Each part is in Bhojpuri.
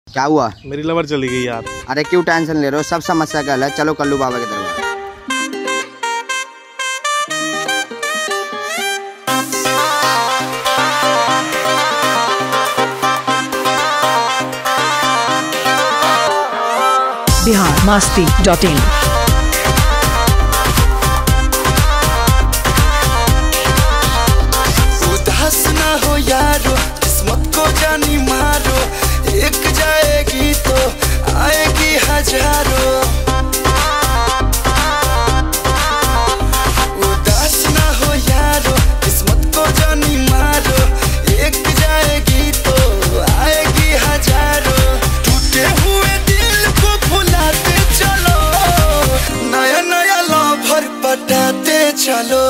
क्या हुआ? मेरी लवर चली गई यार। अरे क्यों टेंशन ले रहे हो, सब समस्या का हल है। चलो कल्लू बाबा के दरबार। biharmasti.in उदास ना हो यारो, किस्मत को जानी मारो, एक जाएगी तो आएगी हजारों। उदास ना हो यारो, किस्मत को जानी मारो, एक जाएगी तो आएगी हजारों। टूटे हुए दिल को भुलाते चलो, नया नया लवर पटाते चलो।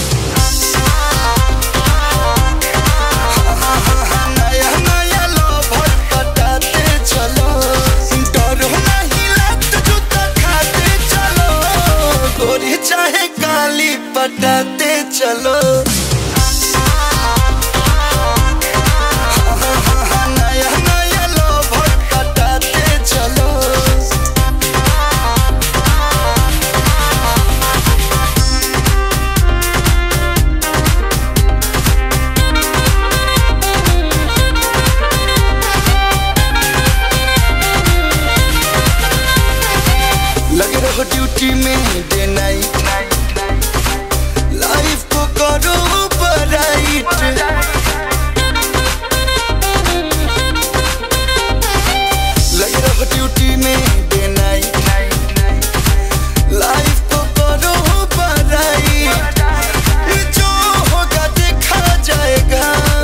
चाहे काली पटाते चलो। नया नया लवर पटाते चलो। लगे रहो ड्यूटी में डे नाइट, लाइफ को करो ब्राइट। लगे रहो ड्यूटी में डे नाइट, लाइफ को करो ब्राइट। जो होगा देखा जाएगा,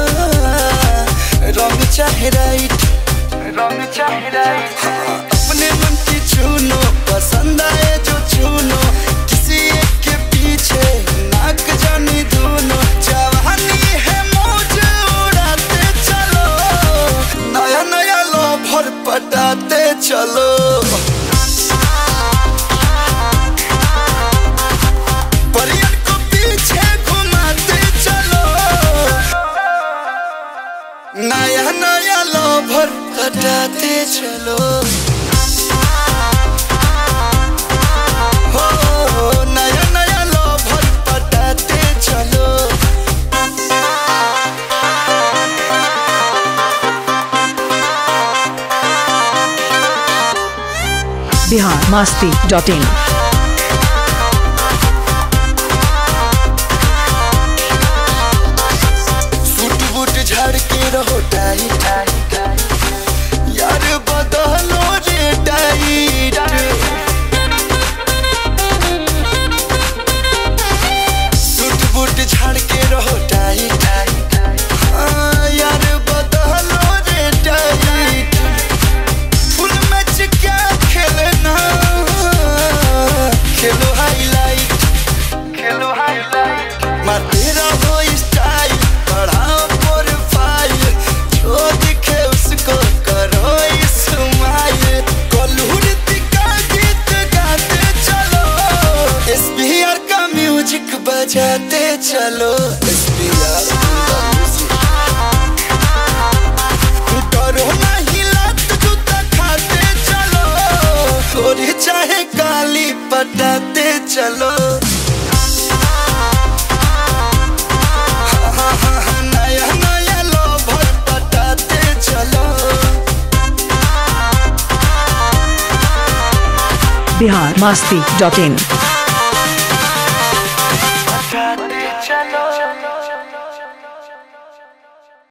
रंग चाहे राइट, रंग चाहे राइट। अपने मन की चुनो, पसंद आए जो चुनो, किसी एक के पीछे नाक जानी दोनों। जवानी है मौज उड़ाते चलो, नया नया लवर पटाते चलो। परियन को पीछे घुमाते चलो, नया नया लवर पटाते चलो। नया नया लवर पटाते चलो। biharmasti.in सूट बूट झाड़ के रहो टाइट, यार बदलो रे टाइट। सूट बूट झाड़ के रहो टाइट, हाँ यार बदलो रे टाइट। फुल मैच क्या खेलना, खेलो हाईलाइट, खेलो हाईलाइट। मारते रहो स्टाइल, बढ़ाओ प्रोफाइल, जो दिखे उसको करो इस्माइल। कॉलर का गीत गाते चलो, SBR का म्यूजिक बजाते चलो। SBR का म्यूजिक करो नहीं लात जूता खाते चलो, गोरी चाहे काली पटाते चलो। नया नया लवर पटाते चलो। biharmasti.in पटाते चलो।